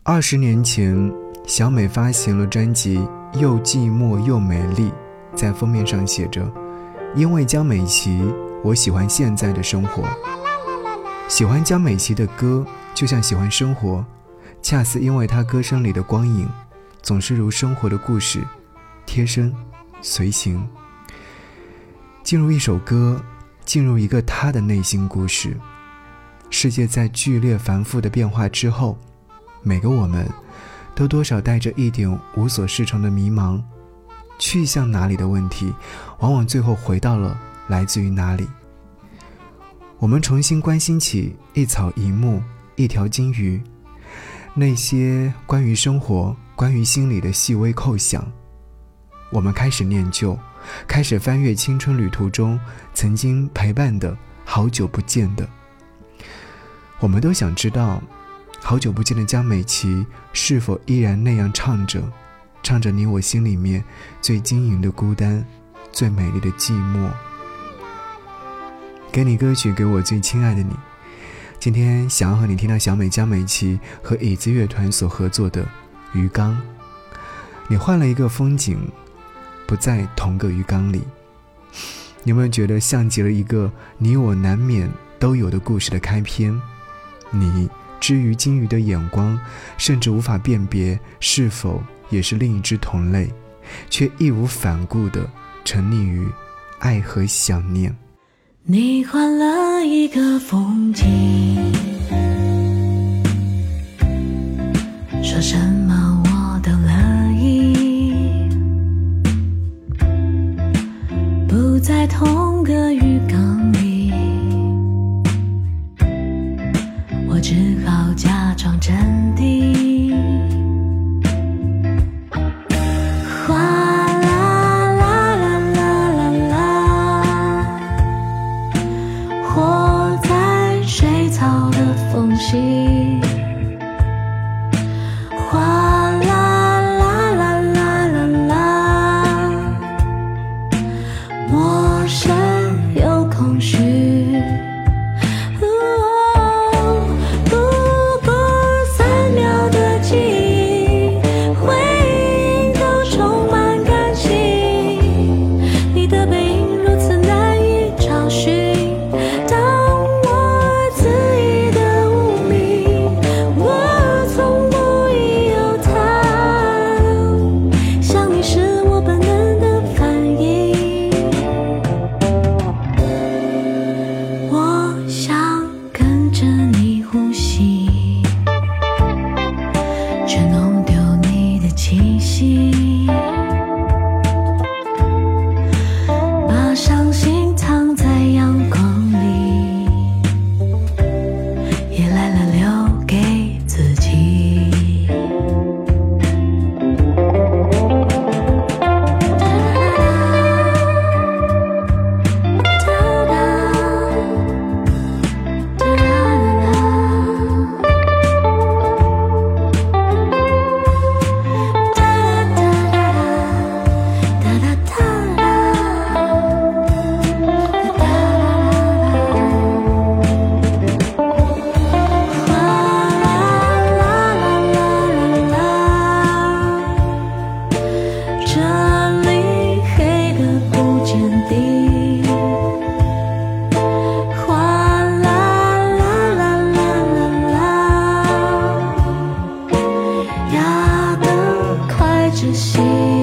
20年前，小美发行了专辑《又寂寞又美丽》，在封面上写着：因为江美琪，我喜欢现在的生活。喜欢江美琪的歌，就像喜欢生活，恰似因为她歌声里的光影，总是如生活的故事，贴身随行。进入一首歌，进入一个她的内心故事。世界在剧烈繁复的变化之后，每个我们都多少带着一点无所适从的迷茫，去向哪里的问题，往往最后回到了来自于哪里。我们重新关心起一草一木一条金鱼，那些关于生活关于心理的细微扣响。我们开始念旧，开始翻阅青春旅途中曾经陪伴的好久不见的。我们都想知道，好久不见的江美琪是否依然那样唱着你我心里面最晶莹的孤单，最美丽的寂寞。给你歌曲，给我最亲爱的你。今天想要和你听到小美江美琪和椅子乐团所合作的《鱼缸》。你换了一个风景，不在同个鱼缸里。你有没有觉得像极了一个你我难免都有的故事的开篇？你至于金鱼的眼光，甚至无法辨别是否也是另一只同类，却义无反顾地沉溺于爱和想念。 你换了一个风景，说什么我都乐意，不在同个鱼缸里，我只好假装镇定。哗啦啦啦啦啦啦，活在水草的缝隙。哗啦啦啦啦啦啦，陌生又空虚。把伤心藏在阳光里，也来了留给自己。窒息。